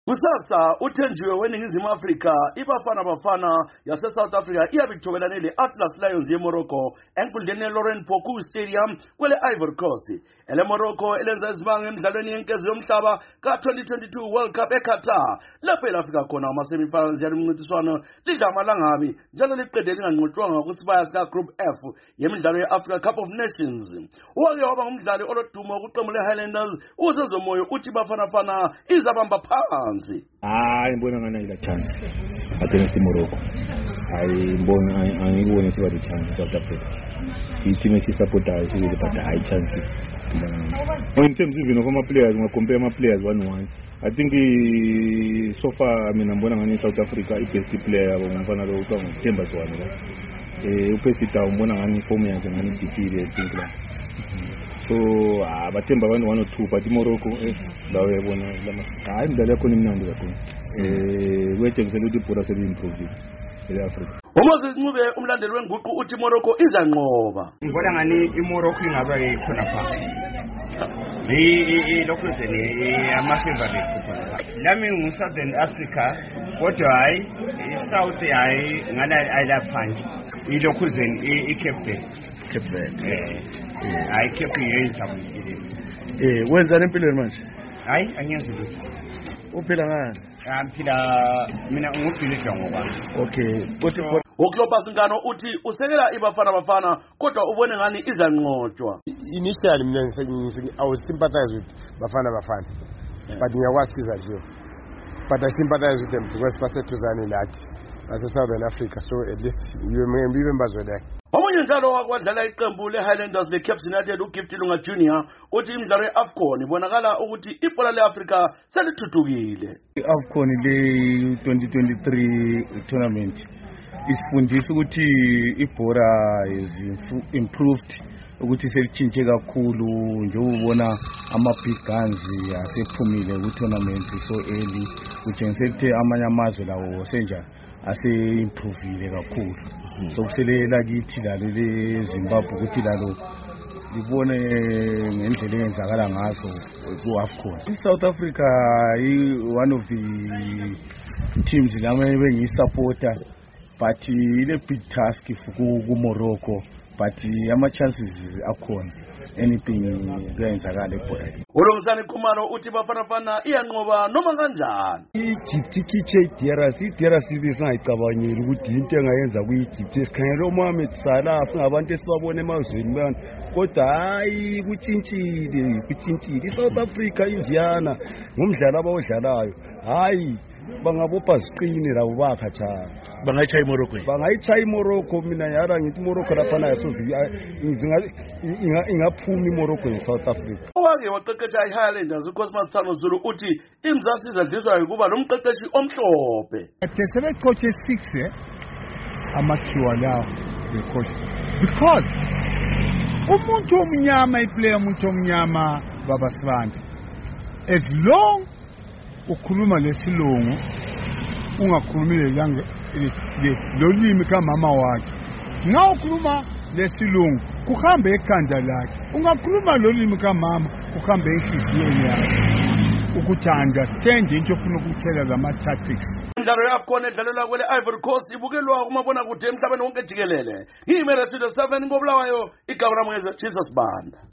Kusasa uthenjiwe weningizimu Afrika iBafana Bafana yase South Africa iyabithobela nele Atlas Lions yeMorocco enkundleni yeLaurent Bocuse Stadium kwele Ivory Coast. Ele Morocco elenza izibanga emidlalweni yenkezi yomhlaba ka-2022 World Cup eQatar. Lapho elafika khona ama-semifinals yalomncintiswano lidla amalangabi njalo liqede linganqotshwanga kusibaya sika Group F yemidlalo ye-Africa Cup of Nations. Wake waba ngumdlali olodumo kuqembu le-Highlanders uZezomoyo uthi iBafana Bafana izabamba phansi. Ngibona ngana ila chance against Morocco. Angibona siba the chance South Africa. Team esisupportayo sibe but high chances. In terms even of my players, I compare my players 1-1. I think so far ngibona ngani South Africa best player ngifana lo Themba Zwane. Upesita ngibona ngani form yakhe ngani defeated I think la. So abathemba 1 or 2 but Morocco lawo yabona lama hayi indlela yakho nimnandi kakhulu wethengisela ukuthi ibhola seli-improve e-Africa. uMoses Ncube umlandeli wenguqu uthi Morocco izanqoba. Ngibona ngani iMorocco ingaba ikhona phakathi lokho zeni ama-favorite khona lami ngu-Southern Africa kodwa hayi i-South hayi ngana ayilaphansi ilokho zeni i-Cape Verde. Hayi Cape yeyijabulile. Wenzani empilweni manje? Hayi angiyenzi lutho. Uphila ngani? Ngiphila mina ngubhilidwa ngoba. Okay. Uthi uClobus Ngano uthi usekela iBafana Bafana kodwa ubone ngani izanqotshwa. Initially mina I was sympathize with Bafana Bafana. But ngiyakwazi izadliwa. But I sympathize with them because basetuzane nathi base-Southern Africa, so at least you remember Zodek. Omunye njalo wakwadlala iqembu le-Highlanders le-Caps United uGift Lunga Junior uthi imidlalo ye-AFCON ibonakala ukuthi ibhola le-Afrika selithuthukile. I-AFCON le-2023 tournament isifundisa ukuthi ibhola is improved, ukuthi selitshintshe kakhulu njengobona ama-big guns asephumile ku-tournament so early, kutshengisa ukuthi amanye amazwe lawo senjani ase-improvile kakhulu. So kuselela kithi lalo le-Zimbabwe ukuthi lalo libone ngendlela eyenzakala ngazo ku-AFCON. I-South Africa one of the teams lami bengiyisupporta, but ine-big task ku-Morocco, but ama-chances akhona anything kuyenzakala ebholeni. uLungisani Khumalo uthi iBafana Bafana iyanqoba noma kanjani. I-Egypt ikhiche i-DRC besingayicabangeli ukuthi into engayenza ku-Egypt esikhangela uMohamed Salah singabantu esibabona emazweni bani, kodwa hayi kutshintshile. I-South Africa injiyana ngomdlalo abawudlalayo hayi bangabopha ziqine labo bakhatshana. Bangayitshaya iMorocco. Bangayitshaya iMorocco. Mina yara ngithi iMorocco laphana ingaphuma iMorocco ne-South Africa. Owake waqeqesha i-Highlanders uCosmas Thano Zulu uthi iMzansi izadliswa ukuba nomqeqeshi omhlophe. Sebecoache 6 amakhiwa lawo becoach because umuntu omnyama iplayer umuntu omnyama babasibanda as long ukhuluma lesilungu ungakhulumi lolimi kamama wakhe. Nga ukhuluma lesilungu kuhambe ekhanda lakhe, ungakhuluma lolimi kamama kuhambe enhliziyweni yakhe ukuthi understand into ofuna ukuthela lama-tactics. Imidlalo ye-AFCON edlalelwa kwele Ivory Coast ibukelwa kumabonakude emhlabeni wonke jikelele. Ngiyimele Studio 7 ngobulawayo igama lami Jesus Banda.